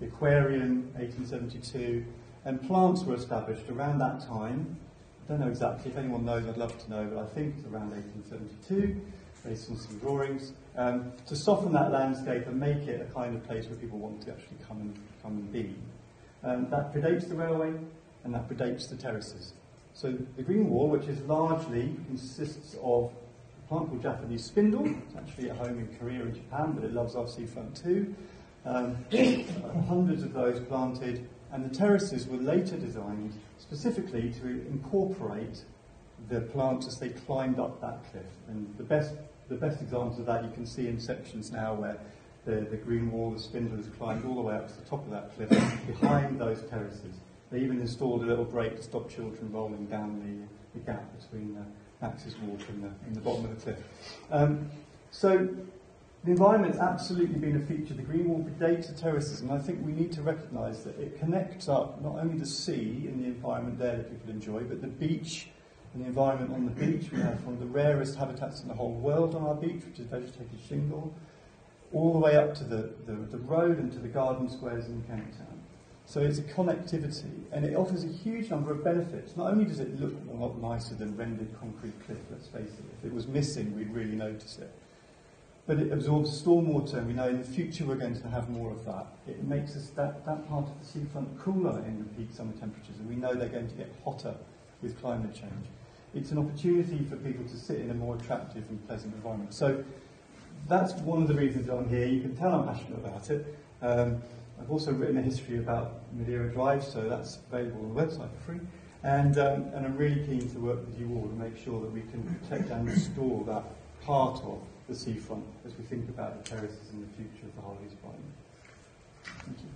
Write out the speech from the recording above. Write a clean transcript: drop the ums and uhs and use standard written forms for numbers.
the aquarium, 1872, and plants were established around that time. I don't know exactly. If anyone knows, I'd love to know, but I think it's around 1872, based on some drawings, to soften that landscape and make it a kind of place where people want to actually come and be. That predates the railway, and that predates the terraces. So the green wall, which is largely consists of a plant called Japanese spindle. It's actually at home in Korea and Japan, but it loves our seafront too. Hundreds of those planted, and the terraces were later designed specifically to incorporate the plants as they climbed up that cliff. And the best examples of that you can see in sections now where the green wall, the spindle has climbed all the way up to the top of that cliff behind those terraces. They even installed a little brake to stop children rolling down the gap between Max's Walk and the bottom of the cliff. So the environment's absolutely been a feature. The green wall predates the terraces, and I think we need to recognise that it connects up not only the sea and the environment there that people enjoy, but the beach and the environment on the beach. We have one of the rarest habitats in the whole world on our beach, which is vegetated shingle, all the way up to the road and to the garden squares in Kent Town. So it's a connectivity, and it offers a huge number of benefits. Not only does it look a lot nicer than rendered concrete cliff, let's face it. If it was missing, we'd really notice it. But it absorbs stormwater, and we know in the future we're going to have more of that. It makes that part of the seafront cooler in the peak summer temperatures, and we know they're going to get hotter with climate change. It's an opportunity for people to sit in a more attractive and pleasant environment. So that's one of the reasons that I'm here. You can tell I'm passionate about it. I've also written a history about Madeira Drive, so that's available on the website for free. And I'm really keen to work with you all to make sure that we can protect and restore that part of the seafront as we think about the terraces and the future of the Harleys Island. Thank you.